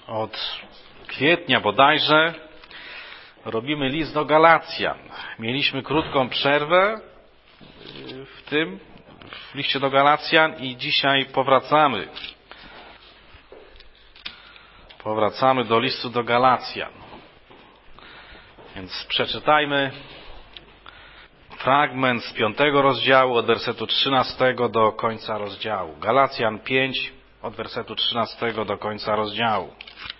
Od kwietnia bodajże robimy list do Galacjan. Mieliśmy krótką przerwę w liście do Galacjan i dzisiaj powracamy. Powracamy do listu do Galacjan. Więc przeczytajmy fragment z 5 rozdziału od wersetu 13 do końca rozdziału. Galacjan 5 od wersetu 13 do końca rozdziału.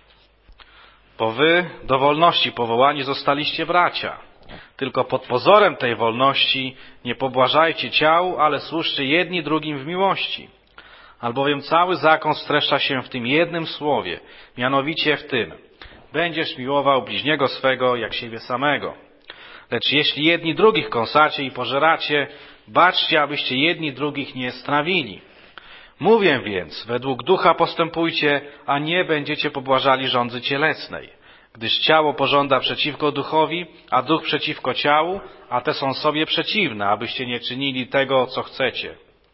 Bo wy do wolności powołani zostaliście, bracia. Tylko pod pozorem tej wolności nie pobłażajcie ciału, ale służcie jedni drugim w miłości. Albowiem cały zakon streszcza się w tym jednym słowie, mianowicie w tym: będziesz miłował bliźniego swego jak siebie samego. Lecz jeśli jedni drugich kąsacie i pożeracie, baczcie, abyście jedni drugich nie strawili. Mówię więc, według ducha postępujcie, a nie będziecie pobłażali żądzy cielesnej. Gdyż ciało pożąda przeciwko duchowi, a duch przeciwko ciału, a te są sobie przeciwne, abyście nie czynili tego, co chcecie.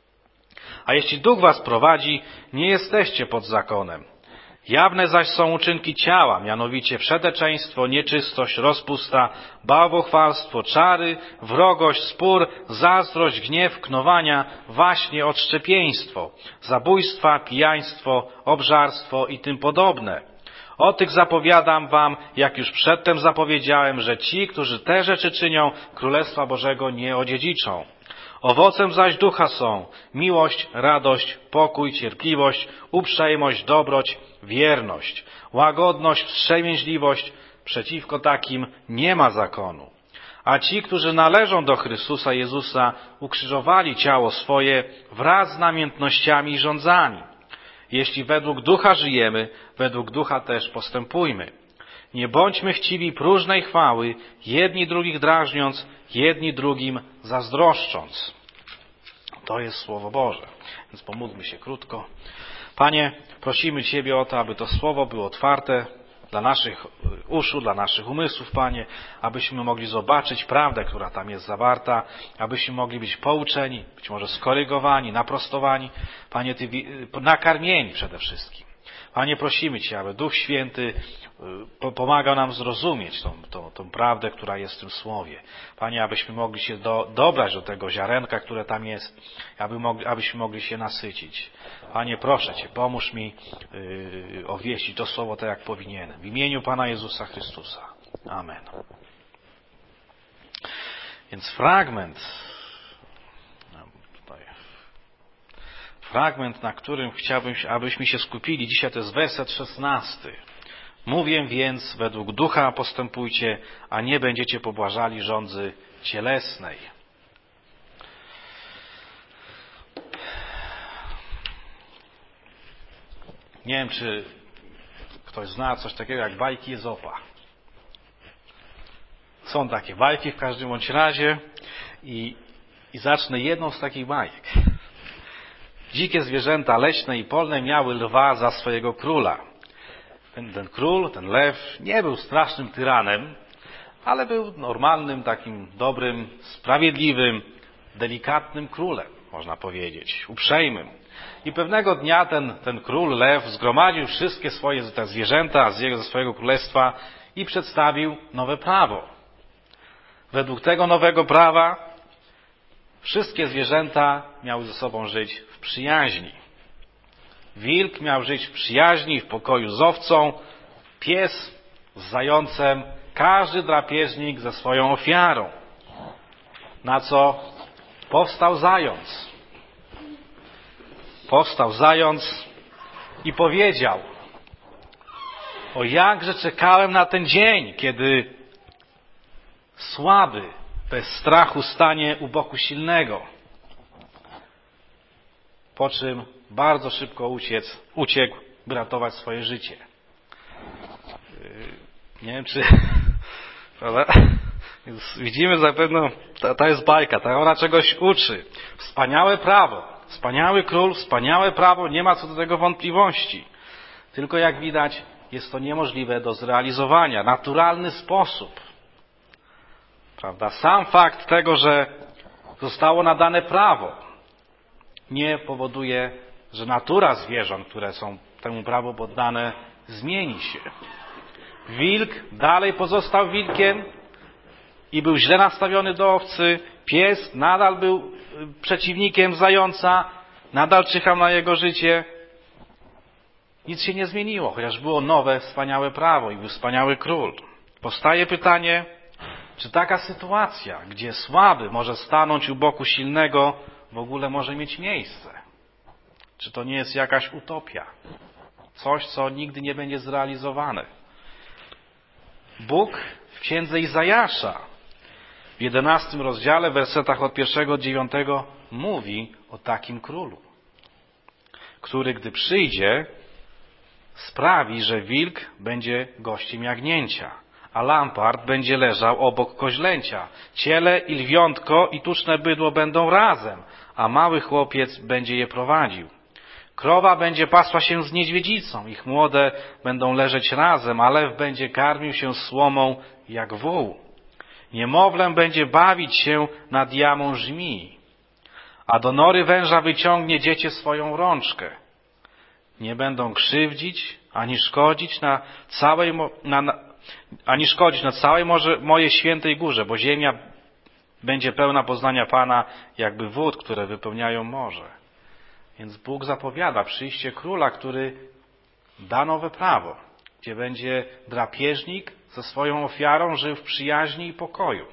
A jeśli duch was prowadzi, nie jesteście pod zakonem. Jawne zaś są uczynki ciała, mianowicie wszeteczeństwo, nieczystość, rozpusta, bałwochwalstwo, czary, wrogość, spór, zazdrość, gniew, knowania, waśnie, odszczepieństwo, zabójstwa, pijaństwo, obżarstwo i tym podobne. O tych zapowiadam wam, jak już przedtem zapowiedziałem, że ci, którzy te rzeczy czynią, Królestwa Bożego nie odziedziczą. Owocem zaś ducha są miłość, radość, pokój, cierpliwość, uprzejmość, dobroć, wierność, łagodność, wstrzemięźliwość. Przeciwko takim nie ma zakonu. A ci, którzy należą do Chrystusa Jezusa, ukrzyżowali ciało swoje wraz z namiętnościami i rządzami. Jeśli według ducha żyjemy, według ducha też postępujmy. Nie bądźmy chciwi próżnej chwały, jedni drugich drażniąc, jedni drugim zazdroszcząc. To jest Słowo Boże. Więc pomódlmy się krótko. Panie, prosimy Ciebie o to, aby to Słowo było otwarte dla naszych uszu, dla naszych umysłów, Panie, abyśmy mogli zobaczyć prawdę, która tam jest zawarta, abyśmy mogli być pouczeni, być może skorygowani, naprostowani, Panie, nakarmieni przede wszystkim. Panie, prosimy Cię, aby Duch Święty pomagał nam zrozumieć tą prawdę, która jest w tym Słowie. Panie, abyśmy mogli się dobrać do tego ziarenka, które tam jest, abyśmy mogli się nasycić. Panie, proszę Cię, pomóż mi obwieścić to Słowo tak, jak powinienem. W imieniu Pana Jezusa Chrystusa. Amen. Więc fragment, na którym chciałbym, abyśmy się skupili dzisiaj, to jest werset 16. Mówię więc, według ducha postępujcie, a nie będziecie pobłażali żądzy cielesnej. Nie wiem, czy ktoś zna coś takiego jak bajki Ezopa. Są takie bajki w każdym bądź razie i zacznę jedną z takich bajek. Dzikie zwierzęta leśne i polne miały lwa za swojego króla. Ten król, ten lew, nie był strasznym tyranem, ale był normalnym, takim dobrym, sprawiedliwym, delikatnym królem, można powiedzieć, uprzejmym. I pewnego dnia ten król, lew, zgromadził wszystkie swoje te zwierzęta ze swojego królestwa i przedstawił nowe prawo. Według tego nowego prawa wszystkie zwierzęta miały ze sobą żyć w przyjaźni. Wilk miał żyć w przyjaźni, w pokoju z owcą, pies z zającem, każdy drapieżnik ze swoją ofiarą. Na co powstał zając. Powstał zając i powiedział: o jakże czekałem na ten dzień, kiedy słaby bez strachu stanie u boku silnego. Po czym bardzo szybko uciekł, by ratować swoje życie. Nie wiem, czy... Prawda? Więc widzimy zapewne, ta jest bajka, ta ona czegoś uczy. Wspaniałe prawo, wspaniały król, wspaniałe prawo, nie ma co do tego wątpliwości. Tylko jak widać, jest to niemożliwe do zrealizowania. Naturalny sposób. Prawda? Sam fakt tego, że zostało nadane prawo, nie powoduje, że natura zwierząt, które są temu prawu poddane, zmieni się. Wilk dalej pozostał wilkiem i był źle nastawiony do owcy. Pies nadal był przeciwnikiem zająca, nadal czyhał na jego życie. Nic się nie zmieniło, chociaż było nowe, wspaniałe prawo i był wspaniały król. Powstaje pytanie, czy taka sytuacja, gdzie słaby może stanąć u boku silnego, w ogóle może mieć miejsce? Czy to nie jest jakaś utopia? Coś, co nigdy nie będzie zrealizowane. Bóg w księdze Izajasza w 11 rozdziale, w wersetach od 1 do 9 mówi o takim królu, który gdy przyjdzie, sprawi, że wilk będzie gościem jagnięcia, a lampart będzie leżał obok koźlęcia. Ciele i lwiątko i tuczne bydło będą razem, a mały chłopiec będzie je prowadził. Krowa będzie pasła się z niedźwiedzicą, ich młode będą leżeć razem, a lew będzie karmił się słomą jak wół. Niemowlę będzie bawić się nad jamą żmii, a do nory węża wyciągnie dziecię swoją rączkę. Nie będą krzywdzić, ani szkodzić na całej mojej świętej górze, bo ziemia będzie pełna poznania Pana, jakby wód, które wypełniają morze. Więc Bóg zapowiada przyjście króla, który da nowe prawo, gdzie będzie drapieżnik ze swoją ofiarą żył w przyjaźni i pokoju.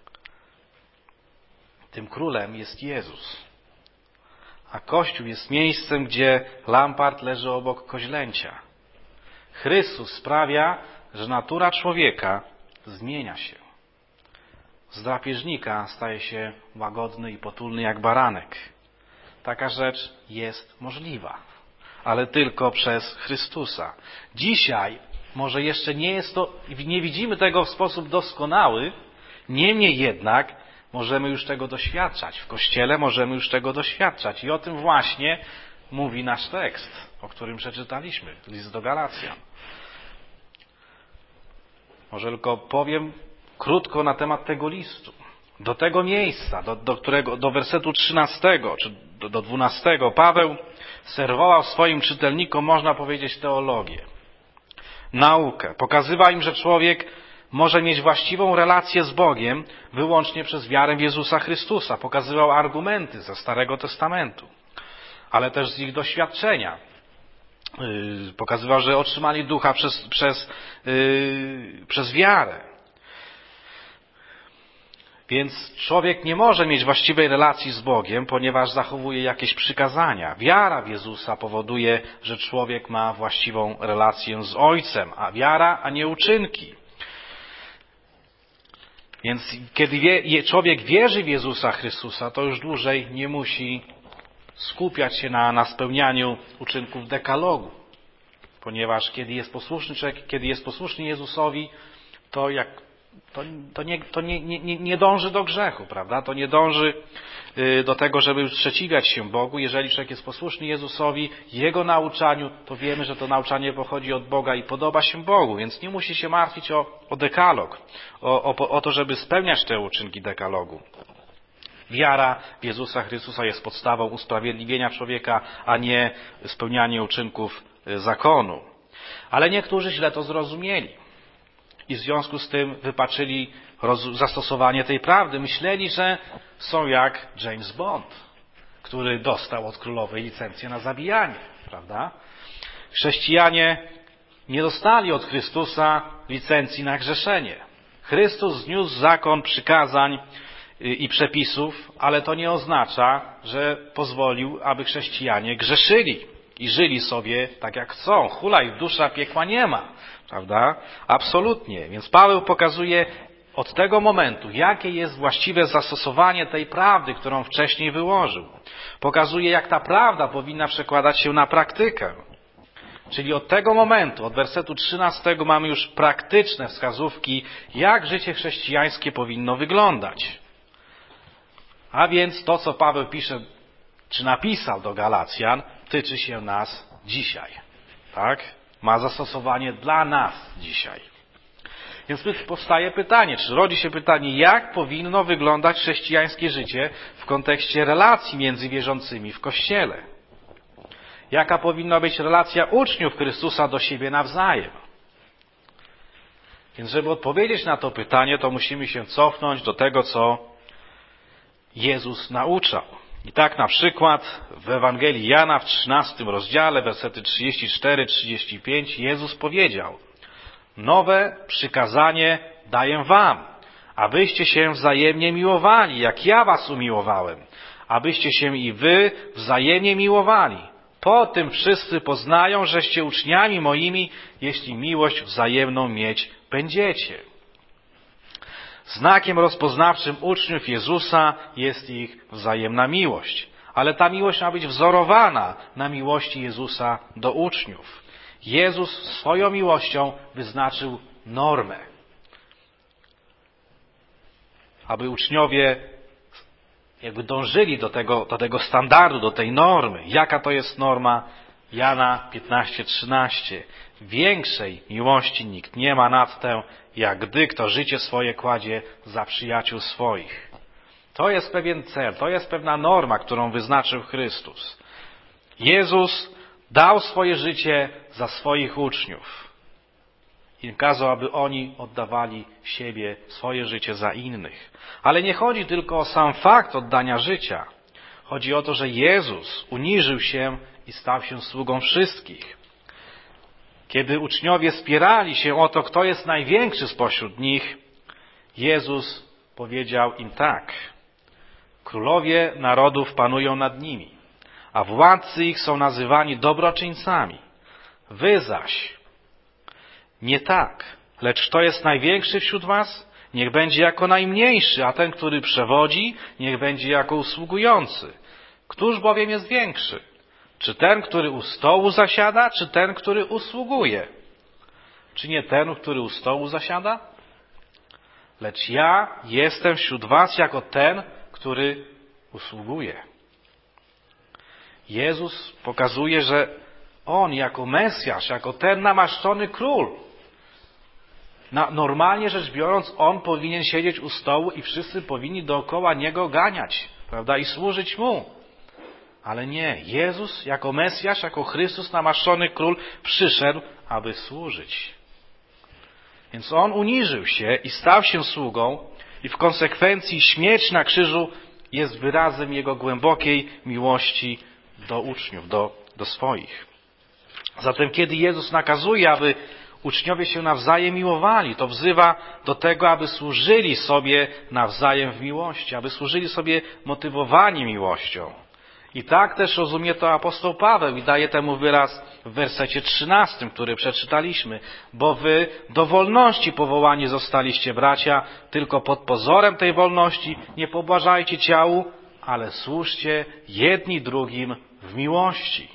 Tym królem jest Jezus. A Kościół jest miejscem, gdzie lampart leży obok koźlęcia. Chrystus sprawia, że natura człowieka zmienia się. Z drapieżnika staje się łagodny i potulny jak baranek. Taka rzecz jest możliwa, ale tylko przez Chrystusa. Dzisiaj może jeszcze nie widzimy tego w sposób doskonały, niemniej jednak możemy już tego doświadczać. W Kościele możemy już tego doświadczać. I o tym właśnie mówi nasz tekst, o którym przeczytaliśmy, list do Galacjan. Może tylko powiem krótko na temat tego listu. Do tego miejsca, do wersetu 13 czy do 12 Paweł serwował swoim czytelnikom, można powiedzieć, teologię, naukę. Pokazywał im, że człowiek może mieć właściwą relację z Bogiem wyłącznie przez wiarę w Jezusa Chrystusa. Pokazywał argumenty ze Starego Testamentu, ale też z ich doświadczenia. Pokazywał, że otrzymali ducha przez wiarę. Więc człowiek nie może mieć właściwej relacji z Bogiem, ponieważ zachowuje jakieś przykazania. Wiara w Jezusa powoduje, że człowiek ma właściwą relację z Ojcem, a wiara, a nie uczynki. Więc kiedy człowiek wierzy w Jezusa Chrystusa, to już dłużej nie musi skupiać się na spełnianiu uczynków dekalogu. Ponieważ kiedy jest posłuszny Jezusowi, to nie dąży do grzechu, prawda? To nie dąży do tego, żeby sprzeciwiać się Bogu. Jeżeli człowiek jest posłuszny Jezusowi, Jego nauczaniu, to wiemy, że to nauczanie pochodzi od Boga i podoba się Bogu, więc nie musi się martwić o dekalog, o to, żeby spełniać te uczynki dekalogu. Wiara w Jezusa Chrystusa jest podstawą usprawiedliwienia człowieka, a nie spełnianie uczynków zakonu. Ale niektórzy źle to zrozumieli. I w związku z tym wypaczyli zastosowanie tej prawdy. Myśleli, że są jak James Bond, który dostał od królowej licencję na zabijanie, prawda? Chrześcijanie nie dostali od Chrystusa licencji na grzeszenie. Chrystus zniósł zakon przykazań i przepisów, ale to nie oznacza, że pozwolił, aby chrześcijanie grzeszyli i żyli sobie tak jak chcą. Hulaj w dusza, piekła nie ma. Prawda? Absolutnie. Więc Paweł pokazuje od tego momentu, jakie jest właściwe zastosowanie tej prawdy, którą wcześniej wyłożył. Pokazuje, jak ta prawda powinna przekładać się na praktykę. Czyli od tego momentu, od wersetu 13 mamy już praktyczne wskazówki, jak życie chrześcijańskie powinno wyglądać. A więc to, co Paweł pisze, czy napisał do Galacjan, tyczy się nas dzisiaj. Tak? Ma zastosowanie dla nas dzisiaj. Więc powstaje pytanie, czy rodzi się pytanie, jak powinno wyglądać chrześcijańskie życie w kontekście relacji między wierzącymi w Kościele? Jaka powinna być relacja uczniów Chrystusa do siebie nawzajem? Więc żeby odpowiedzieć na to pytanie, to musimy się cofnąć do tego, co Jezus nauczał. I tak na przykład w Ewangelii Jana w 13 rozdziale, wersety 34-35, Jezus powiedział: nowe przykazanie daję wam, abyście się wzajemnie miłowali, jak ja was umiłowałem, abyście się i wy wzajemnie miłowali. Po tym wszyscy poznają, żeście uczniami moimi, jeśli miłość wzajemną mieć będziecie. Znakiem rozpoznawczym uczniów Jezusa jest ich wzajemna miłość. Ale ta miłość ma być wzorowana na miłości Jezusa do uczniów. Jezus swoją miłością wyznaczył normę. Aby uczniowie jakby dążyli do tego standardu, do tej normy. Jaka to jest norma? Jana 15:13. Większej miłości nikt nie ma nad tę, jak gdy kto życie swoje kładzie za przyjaciół swoich. To jest pewien cel, to jest pewna norma, którą wyznaczył Chrystus. Jezus dał swoje życie za swoich uczniów i kazał, aby oni oddawali siebie, swoje życie za innych. Ale nie chodzi tylko o sam fakt oddania życia. Chodzi o to, że Jezus uniżył się i stał się sługą wszystkich. Kiedy uczniowie spierali się o to, kto jest największy spośród nich, Jezus powiedział im tak: królowie narodów panują nad nimi, a władcy ich są nazywani dobroczyńcami. Wy zaś nie tak, lecz kto jest największy wśród was, niech będzie jako najmniejszy, a ten, który przewodzi, niech będzie jako usługujący. Któż bowiem jest większy? Czy ten, który u stołu zasiada, czy ten, który usługuje? Czy nie ten, który u stołu zasiada? Lecz ja jestem wśród was jako ten, który usługuje. Jezus pokazuje, że On jako Mesjasz, jako ten namaszczony król, normalnie rzecz biorąc, On powinien siedzieć u stołu i wszyscy powinni dookoła Niego ganiać, prawda, i służyć Mu. Ale nie, Jezus jako Mesjasz, jako Chrystus namaszczony król przyszedł, aby służyć. Więc On uniżył się i stał się sługą i w konsekwencji śmierć na krzyżu jest wyrazem Jego głębokiej miłości do uczniów, do swoich. Zatem kiedy Jezus nakazuje, aby uczniowie się nawzajem miłowali, to wzywa do tego, aby służyli sobie nawzajem w miłości, aby służyli sobie motywowani miłością. I tak też rozumie to apostoł Paweł i daje temu wyraz w wersecie 13, który przeczytaliśmy. Bo wy do wolności powołani zostaliście, bracia, tylko pod pozorem tej wolności nie pobłażajcie ciału, ale służcie jedni drugim w miłości.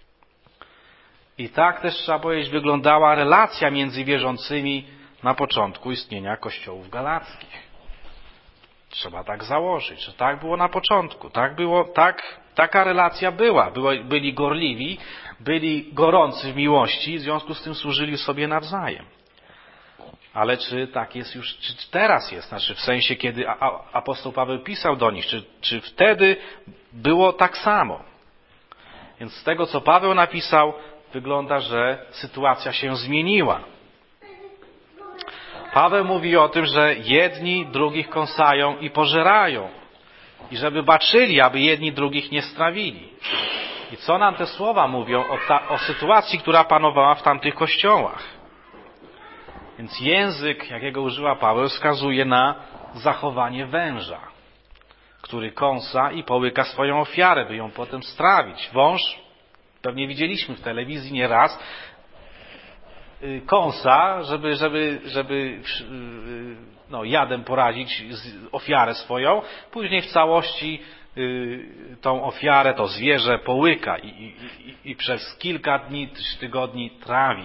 I tak też trzeba powiedzieć, wyglądała relacja między wierzącymi na początku istnienia kościołów galackich. Trzeba tak założyć, że tak było na początku. Taka relacja była. Byli gorliwi, byli gorący w miłości, w związku z tym służyli sobie nawzajem. Ale czy tak jest już, czy teraz jest? Znaczy w sensie, kiedy apostoł Paweł pisał do nich, czy wtedy było tak samo? Więc z tego, co Paweł napisał, wygląda, że sytuacja się zmieniła. Paweł mówi o tym, że jedni drugich kąsają i pożerają. I żeby baczyli, aby jedni drugich nie strawili. I co nam te słowa mówią o sytuacji, która panowała w tamtych kościołach? Więc język, jakiego używa Paweł, wskazuje na zachowanie węża, który kąsa i połyka swoją ofiarę, by ją potem strawić. Wąż, pewnie widzieliśmy w telewizji nieraz, kąsa, żeby jadem porazić ofiarę swoją, później w całości tą ofiarę, to zwierzę połyka i przez kilka dni, tygodni trawi.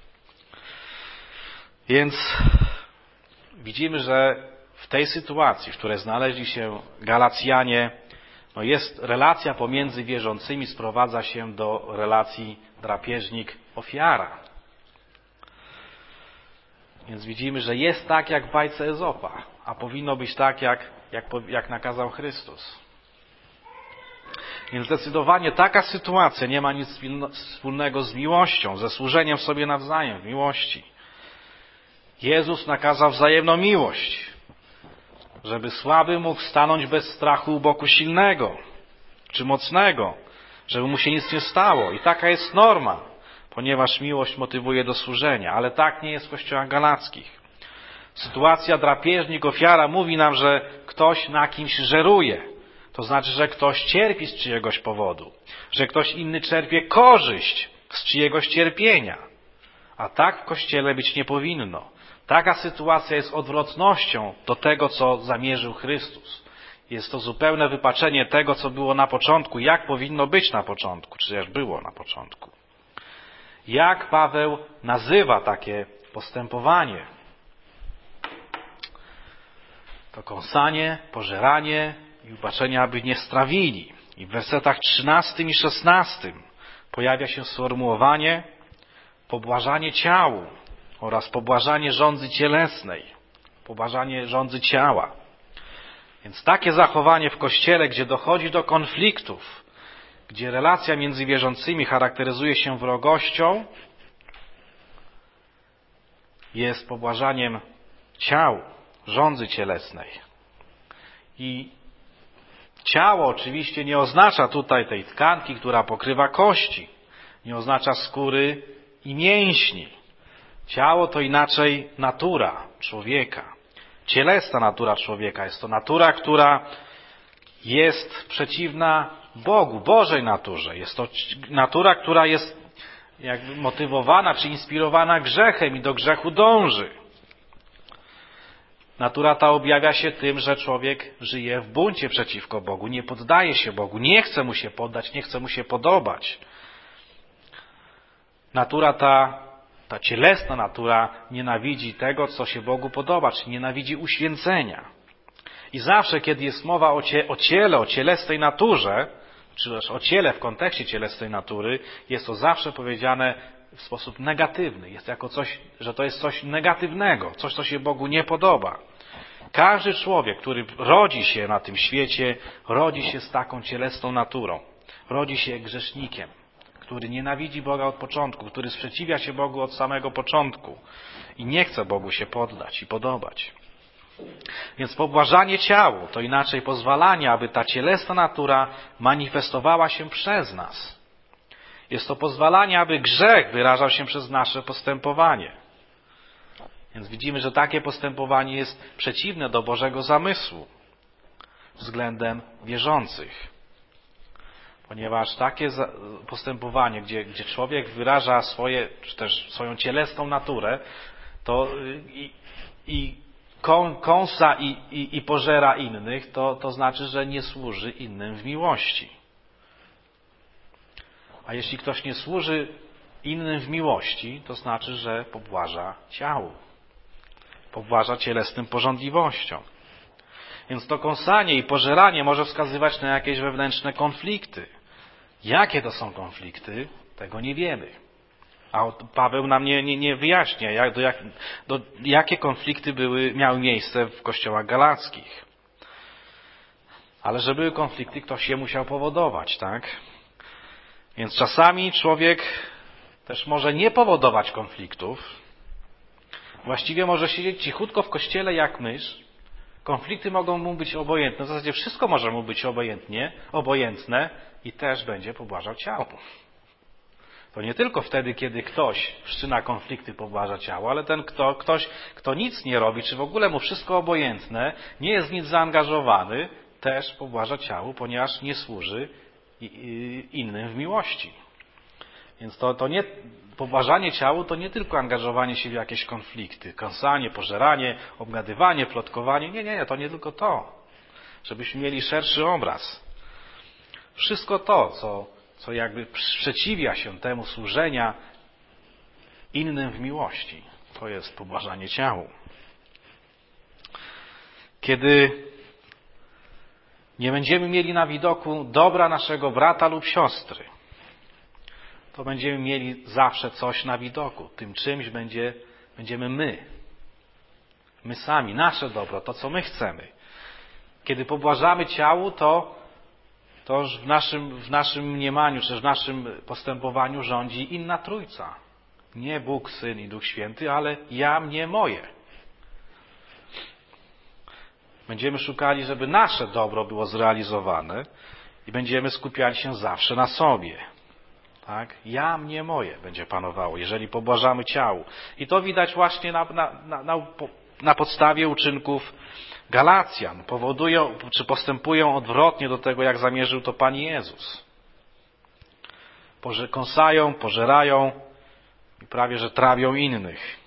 Więc widzimy, że w tej sytuacji, w której znaleźli się Galacjanie, jest relacja pomiędzy wierzącymi, sprowadza się do relacji drapieżnik-ofiara. Więc widzimy, że jest tak jak w bajce Ezopa, a powinno być tak jak nakazał Chrystus. Więc zdecydowanie taka sytuacja nie ma nic wspólnego z miłością, ze służeniem sobie nawzajem w miłości. Jezus nakazał wzajemną miłość, żeby słaby mógł stanąć bez strachu u boku silnego czy mocnego, żeby mu się nic nie stało. I taka jest norma, ponieważ miłość motywuje do służenia, ale tak nie jest w kościołach galackich. Sytuacja drapieżnik-ofiara mówi nam, że ktoś na kimś żeruje. To znaczy, że ktoś cierpi z czyjegoś powodu, że ktoś inny czerpie korzyść z czyjegoś cierpienia. A tak w Kościele być nie powinno. Taka sytuacja jest odwrotnością do tego, co zamierzył Chrystus. Jest to zupełne wypaczenie tego, co było na początku, jak powinno być na początku, czy też było na początku. Jak Paweł nazywa takie postępowanie? To kąsanie, pożeranie i upaczenie, aby nie strawili. I w wersetach 13 i 16 pojawia się sformułowanie pobłażanie ciału oraz pobłażanie żądzy cielesnej, pobłażanie żądzy ciała. Więc takie zachowanie w Kościele, gdzie dochodzi do konfliktów, gdzie relacja między wierzącymi charakteryzuje się wrogością, jest pobłażaniem ciał, żądzy cielesnej. I ciało oczywiście nie oznacza tutaj tej tkanki, która pokrywa kości. Nie oznacza skóry i mięśni. Ciało to inaczej natura człowieka. Cielesna natura człowieka. Jest to natura, która jest przeciwna Bogu, Bożej naturze. Jest to natura, która jest jakby motywowana czy inspirowana grzechem i do grzechu dąży. Natura ta objawia się tym, że człowiek żyje w buncie przeciwko Bogu, nie poddaje się Bogu, nie chce mu się poddać, nie chce mu się podobać. Natura ta cielesna natura nienawidzi tego, co się Bogu podoba, czy nienawidzi uświęcenia. I zawsze, kiedy jest mowa o ciele, o cielesnej naturze, czy też o ciele w kontekście cielesnej natury, jest to zawsze powiedziane w sposób negatywny. Jest jako coś, że to jest coś negatywnego, coś, co się Bogu nie podoba. Każdy człowiek, który rodzi się na tym świecie, rodzi się z taką cielesną naturą. Rodzi się grzesznikiem, który nienawidzi Boga od początku, który sprzeciwia się Bogu od samego początku i nie chce Bogu się poddać i podobać. Więc pobłażanie ciału to inaczej pozwalanie, aby ta cielesna natura manifestowała się przez nas. Jest to pozwalanie, aby grzech wyrażał się przez nasze postępowanie. Więc widzimy, że takie postępowanie jest przeciwne do Bożego zamysłu względem wierzących. Ponieważ takie postępowanie, gdzie człowiek wyraża czy też swoją cielesną naturę, to kąsa i pożera innych, to znaczy, że nie służy innym w miłości. A jeśli ktoś nie służy innym w miłości, to znaczy, że pobłaża ciału. Pobłaża cielesnym pożądliwościom. Więc to kąsanie i pożeranie może wskazywać na jakieś wewnętrzne konflikty. Jakie to są konflikty? Tego nie wiemy. A Paweł nam nie wyjaśnia, jakie konflikty miały miejsce w kościołach galackich. Ale że były konflikty, ktoś je musiał powodować, tak? Więc czasami człowiek też może nie powodować konfliktów. Właściwie może siedzieć cichutko w kościele jak mysz. Konflikty mogą mu być obojętne. W zasadzie wszystko może mu być obojętne i też będzie pobłażał ciało. To nie tylko wtedy, kiedy ktoś wszczyna konflikty, pobłaża ciało, ale ktoś, kto nic nie robi, czy w ogóle mu wszystko obojętne, nie jest w nic zaangażowany, też pobłaża ciału, ponieważ nie służy innym w miłości. Więc to nie, pobłażanie ciału to nie tylko angażowanie się w jakieś konflikty, kąsanie, pożeranie, obgadywanie, plotkowanie. Nie, to nie tylko to. Żebyśmy mieli szerszy obraz. Wszystko to, co jakby sprzeciwia się temu służenia innym w miłości, to jest pobłażanie ciału. Kiedy nie będziemy mieli na widoku dobra naszego brata lub siostry, to będziemy mieli zawsze coś na widoku. Tym czymś będziemy my. My sami, nasze dobro, to co my chcemy. Kiedy pobłażamy ciału, to to już w naszym mniemaniu, czy w naszym postępowaniu rządzi inna Trójca. Nie Bóg, Syn i Duch Święty, ale ja, mnie, moje. Będziemy szukali, żeby nasze dobro było zrealizowane i będziemy skupiali się zawsze na sobie. Tak? Ja, mnie, moje będzie panowało, jeżeli pobłażamy ciału. I to widać właśnie na podstawie uczynków Galacjan. Powodują, czy postępują odwrotnie do tego, jak zamierzył to Pan Jezus. Kąsają, pożerają i prawie, że trawią innych.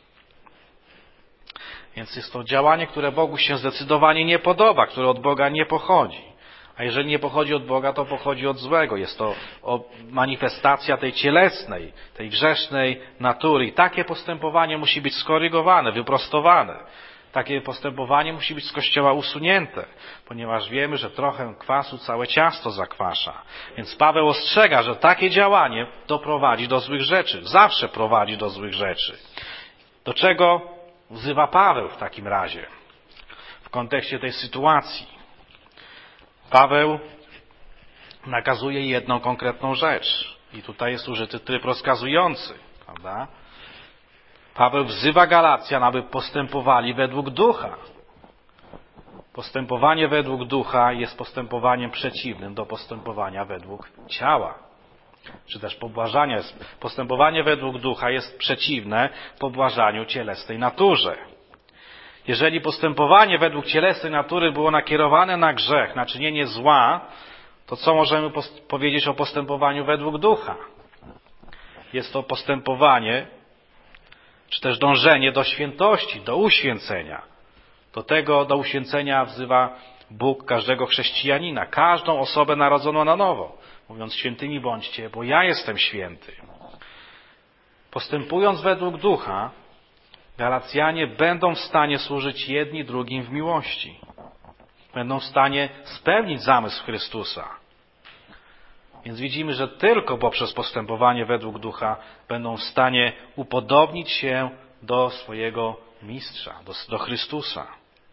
Więc jest to działanie, które Bogu się zdecydowanie nie podoba, które od Boga nie pochodzi. A jeżeli nie pochodzi od Boga, to pochodzi od złego. Jest to manifestacja tej cielesnej, tej grzesznej natury. I takie postępowanie musi być skorygowane, wyprostowane. Takie postępowanie musi być z Kościoła usunięte, ponieważ wiemy, że trochę kwasu całe ciasto zakwasza. Więc Paweł ostrzega, że takie działanie doprowadzi do złych rzeczy. Zawsze prowadzi do złych rzeczy. Do czego wzywa Paweł w takim razie? W kontekście tej sytuacji. Paweł nakazuje jedną konkretną rzecz. I tutaj jest użyty tryb rozkazujący, prawda? Paweł wzywa Galacjan, aby postępowali według ducha. Postępowanie według ducha jest postępowaniem przeciwnym do postępowania według ciała. Czy też pobłażania. Postępowanie według ducha jest przeciwne pobłażaniu cielesnej naturze. Jeżeli postępowanie według cielesnej natury było nakierowane na grzech, na czynienie zła, to co możemy powiedzieć o postępowaniu według ducha? Jest to postępowanie, czy też dążenie do świętości, do uświęcenia. Do uświęcenia wzywa Bóg każdego chrześcijanina, każdą osobę narodzoną na nowo, mówiąc: świętymi bądźcie, bo ja jestem święty. Postępując według ducha, Galacjanie będą w stanie służyć jedni drugim w miłości. Będą w stanie spełnić zamysł Chrystusa. Więc widzimy, że tylko poprzez postępowanie według ducha będą w stanie upodobnić się do swojego mistrza, do Chrystusa.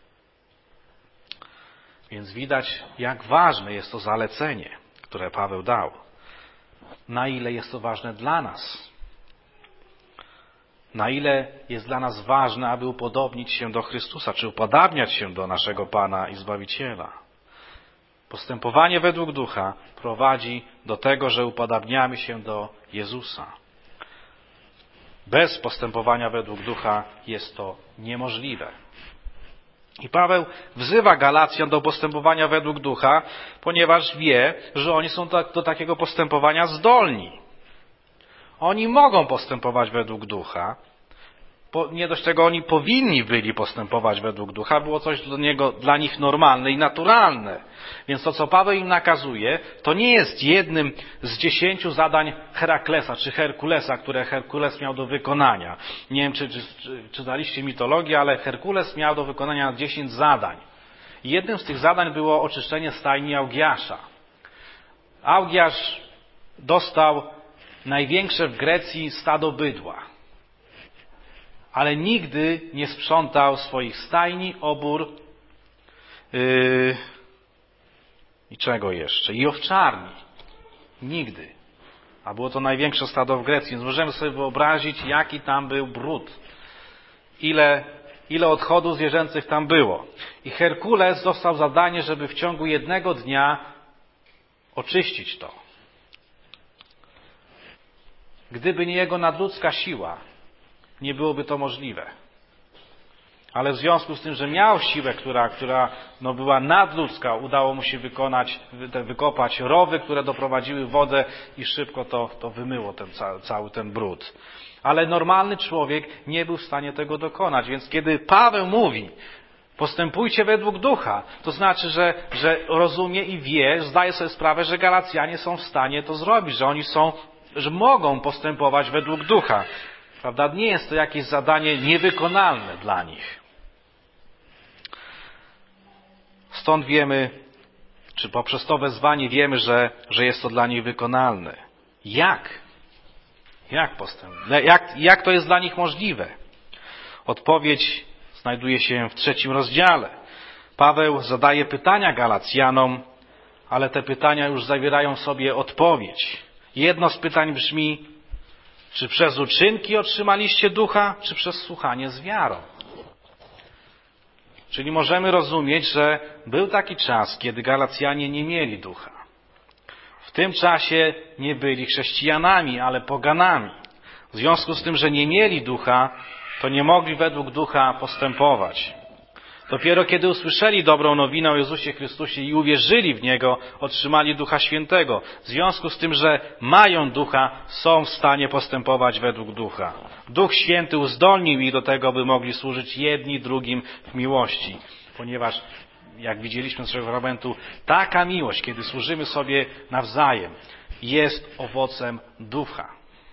Więc widać, jak ważne jest to zalecenie, które Paweł dał. Na ile jest to ważne dla nas. Na ile jest dla nas ważne, aby upodobnić się do Chrystusa, czy upodabniać się do naszego Pana i Zbawiciela. Postępowanie według ducha prowadzi do tego, że upodabniamy się do Jezusa. Bez postępowania według ducha jest to niemożliwe. I Paweł wzywa Galacjan do postępowania według ducha, ponieważ wie, że oni są do takiego postępowania zdolni. Oni mogą postępować według ducha. Nie dość tego, oni powinni byli postępować według ducha. Było coś dla nich normalne i naturalne. Więc to, co Paweł im nakazuje, to nie jest jednym z 10 zadań Heraklesa czy Herkulesa, które Herkules miał do wykonania. Nie wiem, czy czytaliście mitologię, ale Herkules miał do wykonania 10 zadań. I jednym z tych zadań było oczyszczenie stajni Augiasza. Augiasz dostał największe w Grecji stado bydła. Ale nigdy nie sprzątał swoich stajni, obór i czego jeszcze? I owczarni. Nigdy. A było to największe stado w Grecji. Więc możemy sobie wyobrazić, jaki tam był brud. Ile odchodów zwierzęcych tam było. I Herkules dostał zadanie, żeby w ciągu jednego dnia oczyścić to. Gdyby nie jego nadludzka siła, nie byłoby to możliwe. Ale w związku z tym, że miał siłę, która była nadludzka, udało mu się wykopać rowy, które doprowadziły wodę i szybko to wymyło cały ten brud. Ale normalny człowiek nie był w stanie tego dokonać. Więc kiedy Paweł mówi: postępujcie według ducha, to znaczy, że rozumie i wie, zdaje sobie sprawę, że Galacjanie są w stanie to zrobić, że mogą postępować według ducha. Prawda? Nie jest to jakieś zadanie niewykonalne dla nich. Stąd wiemy, czy poprzez to wezwanie wiemy, że jest to dla nich wykonalne. Jak? Jak to jest dla nich możliwe? Odpowiedź znajduje się w 3 rozdziale. Paweł zadaje pytania Galacjanom, ale te pytania już zawierają w sobie odpowiedź. Jedno z pytań brzmi, czy przez uczynki otrzymaliście ducha, czy przez słuchanie z wiarą? Czyli możemy rozumieć, że był taki czas, kiedy Galacjanie nie mieli ducha. W tym czasie nie byli chrześcijanami, ale poganami. W związku z tym, że nie mieli ducha, to nie mogli według ducha postępować. Dopiero kiedy usłyszeli dobrą nowinę o Jezusie Chrystusie i uwierzyli w Niego, otrzymali Ducha Świętego. W związku z tym, że mają ducha, są w stanie postępować według ducha. Duch Święty uzdolnił ich do tego, by mogli służyć jedni drugim w miłości. Ponieważ, jak widzieliśmy z fragmentu, taka miłość, kiedy służymy sobie nawzajem, jest owocem ducha.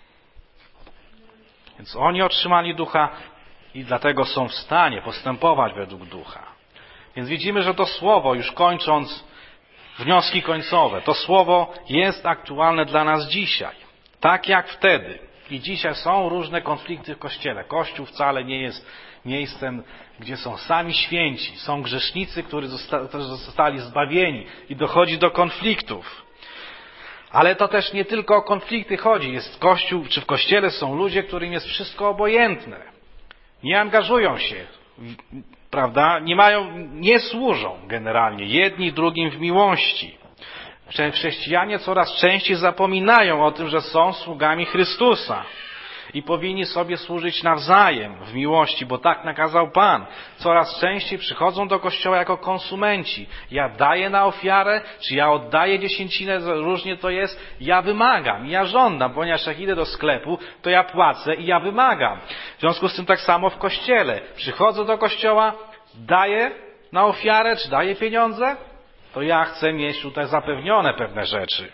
Więc oni otrzymali ducha i dlatego są w stanie postępować według ducha. Więc widzimy, że to słowo, już kończąc wnioski końcowe, to słowo jest aktualne dla nas dzisiaj. Tak jak wtedy. I dzisiaj są różne konflikty w Kościele. Kościół wcale nie jest miejscem, gdzie są sami święci. Są grzesznicy, którzy zostali zbawieni i dochodzi do konfliktów. Ale to też nie tylko o konflikty chodzi. Jest Kościół, czy w Kościele są ludzie, którym jest wszystko obojętne. Nie angażują się, prawda? Nie służą generalnie jedni drugim w miłości. Chrześcijanie coraz częściej zapominają o tym, że są sługami Chrystusa i powinni sobie służyć nawzajem w miłości, bo tak nakazał Pan. Coraz częściej przychodzą do Kościoła jako konsumenci. Ja daję na ofiarę, czy ja oddaję dziesięcinę, różnie to jest. Ja wymagam, ja żądam, ponieważ jak idę do sklepu, to ja płacę i ja wymagam. W związku z tym tak samo w Kościele. Przychodzę do Kościoła, daję na ofiarę, czy daję pieniądze, to ja chcę mieć tutaj zapewnione pewne rzeczy.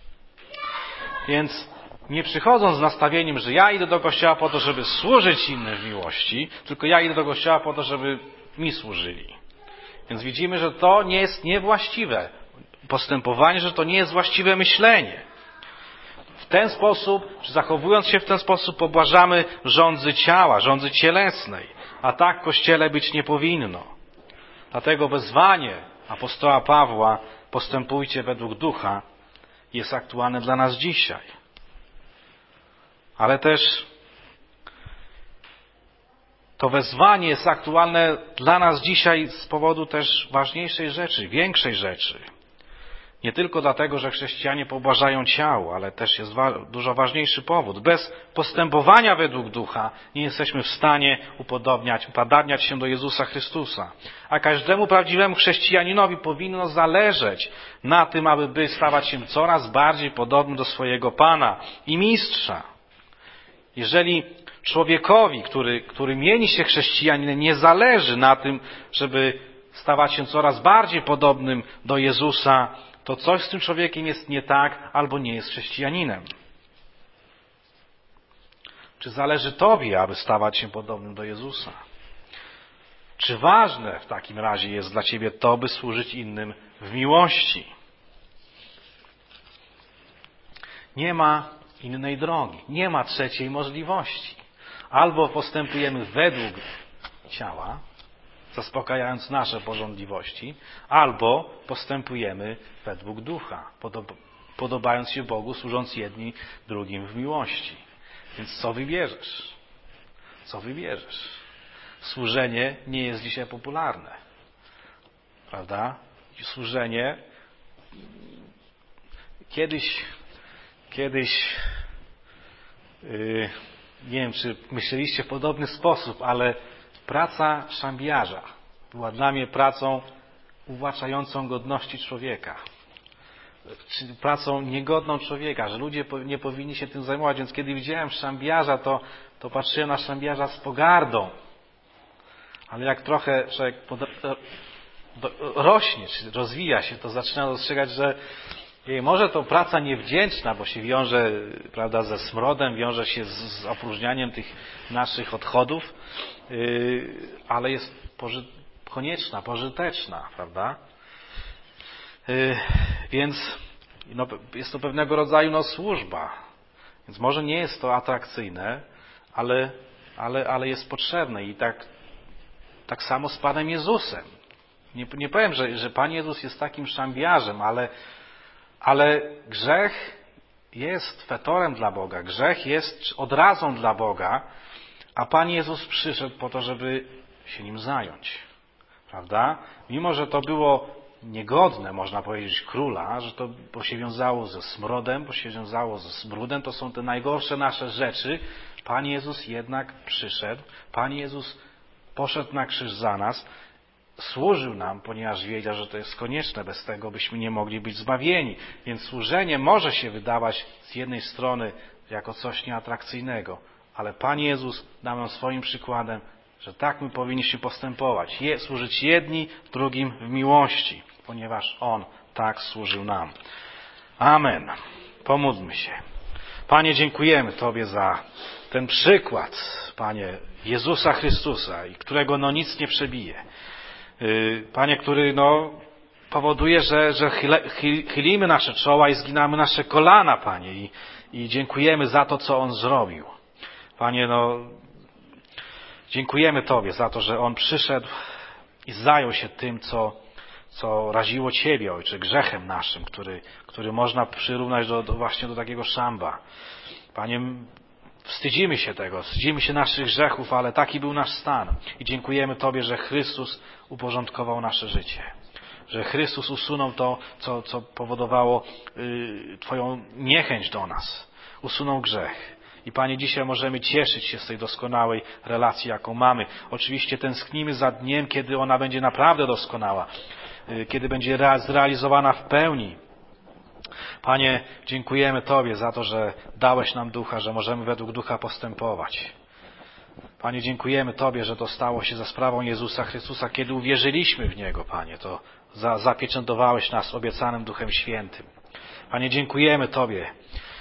Więc nie przychodząc z nastawieniem, że ja idę do Kościoła po to, żeby służyć innym w miłości, tylko ja idę do Kościoła po to, żeby mi służyli. Więc widzimy, że to nie jest niewłaściwe postępowanie, że to nie jest właściwe myślenie. W ten sposób, czy zachowując się w ten sposób, pobłażamy żądzy ciała, żądzy cielesnej, a tak w Kościele być nie powinno. Dlatego wezwanie apostoła Pawła, postępujcie według ducha, jest aktualne dla nas dzisiaj. Ale też to wezwanie jest aktualne dla nas dzisiaj z powodu też ważniejszej rzeczy, większej rzeczy. Nie tylko dlatego, że chrześcijanie pobłażają ciału, ale też jest dużo ważniejszy powód. Bez postępowania według ducha nie jesteśmy w stanie upodabniać się do Jezusa Chrystusa. A każdemu prawdziwemu chrześcijaninowi powinno zależeć na tym, aby stawać się coraz bardziej podobnym do swojego Pana i Mistrza. Jeżeli człowiekowi, który mieni się chrześcijaninem, nie zależy na tym, żeby stawać się coraz bardziej podobnym do Jezusa, to coś z tym człowiekiem jest nie tak, albo nie jest chrześcijaninem. Czy zależy Tobie, aby stawać się podobnym do Jezusa? Czy ważne w takim razie jest dla Ciebie to, by służyć innym w miłości? Nie ma innej drogi, nie ma trzeciej możliwości. Albo postępujemy według ciała, zaspokajając nasze pożądliwości, albo postępujemy według ducha, podobając się Bogu, służąc jedni drugim w miłości. Więc co wybierzesz? Co wybierzesz? Służenie nie jest dzisiaj popularne. Prawda? Służenie kiedyś nie wiem, czy myśleliście w podobny sposób, ale praca szambiarza była dla mnie pracą uwłaczającą godności człowieka. Czyli pracą niegodną człowieka, że ludzie nie powinni się tym zajmować. Więc kiedy widziałem szambiarza, to patrzyłem na szambiarza z pogardą. Ale jak trochę człowiek rośnie, czy rozwija się, to zaczyna dostrzegać, że może to praca niewdzięczna, bo się wiąże, prawda, ze smrodem, wiąże się z opróżnianiem tych naszych odchodów, ale jest konieczna, pożyteczna, prawda? Więc jest to pewnego rodzaju służba. Więc może nie jest to atrakcyjne, ale jest potrzebne. I tak samo z Panem Jezusem. Nie powiem, że Pan Jezus jest takim szambiarzem, ale grzech jest fetorem dla Boga. Grzech jest odrazą dla Boga, a Pan Jezus przyszedł po to, żeby się nim zająć. Prawda? Mimo, że to było niegodne, można powiedzieć, króla, że to bo się wiązało ze smrodem, bo się wiązało ze smródem, to są te najgorsze nasze rzeczy. Pan Jezus jednak przyszedł. Pan Jezus poszedł na krzyż za nas, służył nam, ponieważ wiedział, że to jest konieczne. Bez tego byśmy nie mogli być zbawieni. Więc służenie może się wydawać z jednej strony jako coś nieatrakcyjnego, ale Pan Jezus dał nam swoim przykładem, że tak my powinniśmy postępować. Służyć jedni drugim w miłości, ponieważ On tak służył nam. Amen. Pomódlmy się. Panie, dziękujemy Tobie za ten przykład, Panie, Jezusa Chrystusa, i którego nic nie przebije. Panie, który powoduje, że chylimy nasze czoła i zginamy nasze kolana, Panie, i dziękujemy za to, co On zrobił. Panie, dziękujemy Tobie za to, że On przyszedł i zajął się tym, co raziło Ciebie, Ojcze, grzechem naszym, który można przyrównać właśnie do takiego szamba. Panie, wstydzimy się tego, wstydzimy się naszych grzechów, ale taki był nasz stan. I dziękujemy Tobie, że Chrystus uporządkował nasze życie. Że Chrystus usunął to, co powodowało Twoją niechęć do nas. Usunął grzech. I Panie, dzisiaj możemy cieszyć się z tej doskonałej relacji, jaką mamy. Oczywiście tęsknimy za dniem, kiedy ona będzie naprawdę doskonała. Kiedy będzie zrealizowana w pełni. Panie, dziękujemy Tobie za to, że dałeś nam Ducha, że możemy według Ducha postępować. Panie, dziękujemy Tobie, że to stało się za sprawą Jezusa Chrystusa. Kiedy uwierzyliśmy w Niego, Panie, to zapieczętowałeś nas obiecanym Duchem Świętym. Panie, dziękujemy Tobie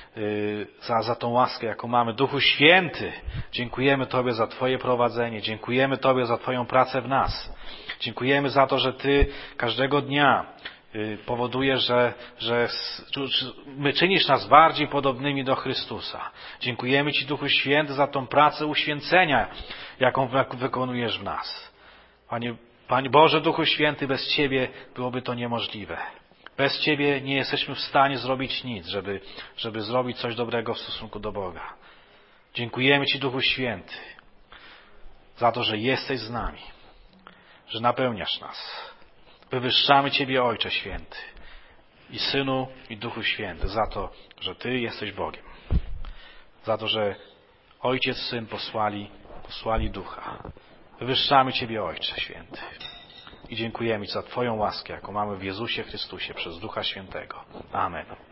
za tą łaskę, jaką mamy. Duchu Święty, dziękujemy Tobie za Twoje prowadzenie. Dziękujemy Tobie za Twoją pracę w nas. Dziękujemy za to, że Ty każdego dnia powodujesz, że czynisz nas bardziej podobnymi do Chrystusa. Dziękujemy Ci, Duchu Święty, za tą pracę uświęcenia, jaką wykonujesz w nas. Panie Boże, Duchu Święty, bez Ciebie byłoby to niemożliwe. Bez Ciebie nie jesteśmy w stanie zrobić nic, żeby zrobić coś dobrego w stosunku do Boga. Dziękujemy Ci, Duchu Święty, za to, że jesteś z nami, że napełniasz nas. Wywyższamy Ciebie, Ojcze Święty, i Synu, i Duchu Święty, za to, że Ty jesteś Bogiem. Za to, że Ojciec, Syn posłali Ducha. Wywyższamy Ciebie, Ojcze Święty. I dziękujemy Ci za Twoją łaskę, jaką mamy w Jezusie Chrystusie przez Ducha Świętego. Amen.